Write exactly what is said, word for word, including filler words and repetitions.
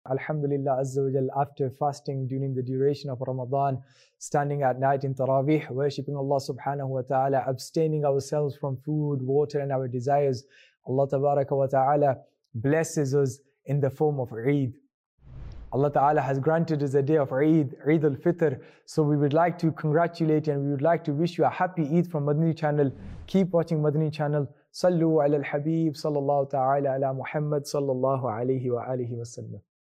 Alhamdulillah Azza wa Jal, after fasting during the duration of Ramadan, standing at night in Taraweeh, worshipping Allah subhanahu wa ta'ala, abstaining ourselves from food, water and our desires, Allah tabaraka wa ta'ala blesses us in the form of Eid. Allah Ta'ala has granted us a day of Eid, Eid al-Fitr. So we would like to congratulate and we would like to wish you a happy Eid from Madani channel. Keep watching Madani channel. Sallu ala al-Habib sallallahu ta'ala ala Muhammad sallallahu alayhi wa alihi wa sallam.